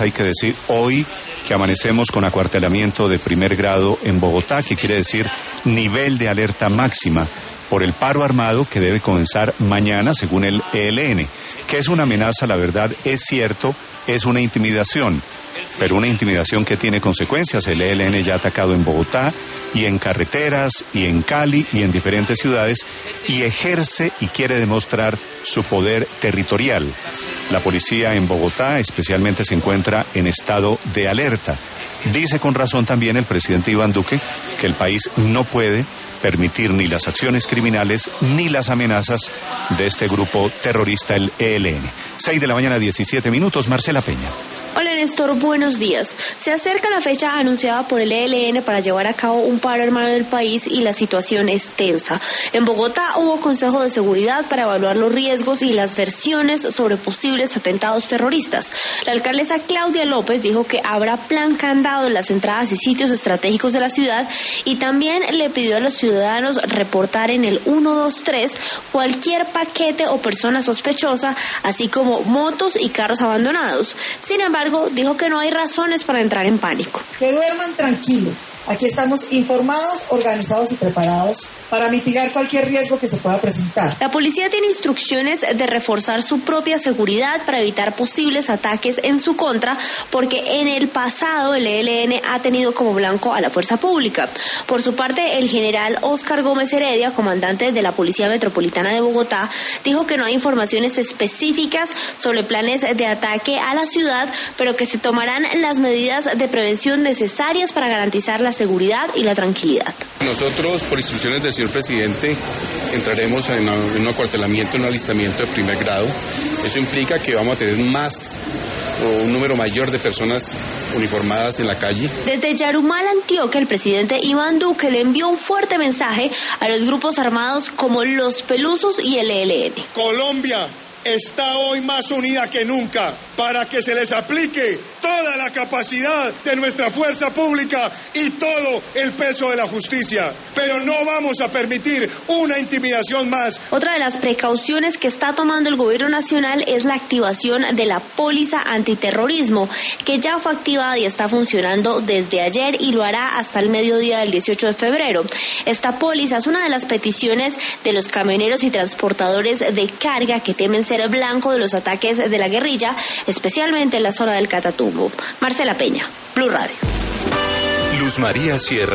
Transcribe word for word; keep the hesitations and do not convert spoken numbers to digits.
Hay que decir hoy que amanecemos con acuartelamiento de primer grado en Bogotá, que quiere decir nivel de alerta máxima por el paro armado que debe comenzar mañana, según el E L N. Que es una amenaza, la verdad, es cierto, es una intimidación, pero una intimidación que tiene consecuencias. El E L N ya ha atacado en Bogotá, y en carreteras, y en Cali, y en diferentes ciudades, y ejerce y quiere demostrar su poder territorial. La policía en Bogotá especialmente se encuentra en estado de alerta. Dice con razón también el presidente Iván Duque que el país no puede permitir ni las acciones criminales ni las amenazas de este grupo terrorista, el E L N. seis de la mañana, diecisiete minutos, Marcela Peña. Hola Néstor, buenos días. Se acerca la fecha anunciada por el E L N para llevar a cabo un paro armado en el país y la situación es tensa. En Bogotá hubo consejo de seguridad para evaluar los riesgos y las versiones sobre posibles atentados terroristas. La alcaldesa Claudia López dijo que habrá plan candado en las entradas y sitios estratégicos de la ciudad y también le pidió a los ciudadanos reportar en el uno dos tres cualquier paquete o persona sospechosa, así como motos y carros abandonados. Sin embargo, dijo que no hay razones para entrar en pánico. Que duerman tranquilos. Aquí estamos informados, organizados y preparados para mitigar cualquier riesgo que se pueda presentar. La policía tiene instrucciones de reforzar su propia seguridad para evitar posibles ataques en su contra, porque en el pasado el E L N ha tenido como blanco a la fuerza pública. Por su parte, el general Óscar Gómez Heredia, comandante de la Policía Metropolitana de Bogotá, dijo que no hay informaciones específicas sobre planes de ataque a la ciudad, pero que se tomarán las medidas de prevención necesarias para garantizar la seguridad y la tranquilidad. Nosotros, por instrucciones del señor presidente, entraremos en un acuartelamiento, en un alistamiento de primer grado. Eso implica que vamos a tener más o un número mayor de personas uniformadas en la calle. Desde Yarumal, Antioquia, el presidente Iván Duque le envió un fuerte mensaje a los grupos armados como los Pelusos y el E L N. Colombia está hoy más unida que nunca para que se les aplique toda la capacidad de nuestra fuerza pública y todo el peso de la justicia. Pero no vamos a permitir una intimidación más. Otra de las precauciones que está tomando el gobierno nacional es la activación de la póliza antiterrorismo, que ya fue activada y está funcionando desde ayer y lo hará hasta el mediodía del dieciocho de febrero. Esta póliza es una de las peticiones de los camioneros y transportadores de carga que temen ser blanco de los ataques de la guerrilla, especialmente en la zona del Catatumbo. Marcela Peña, Blue Radio. Luz María Sierra.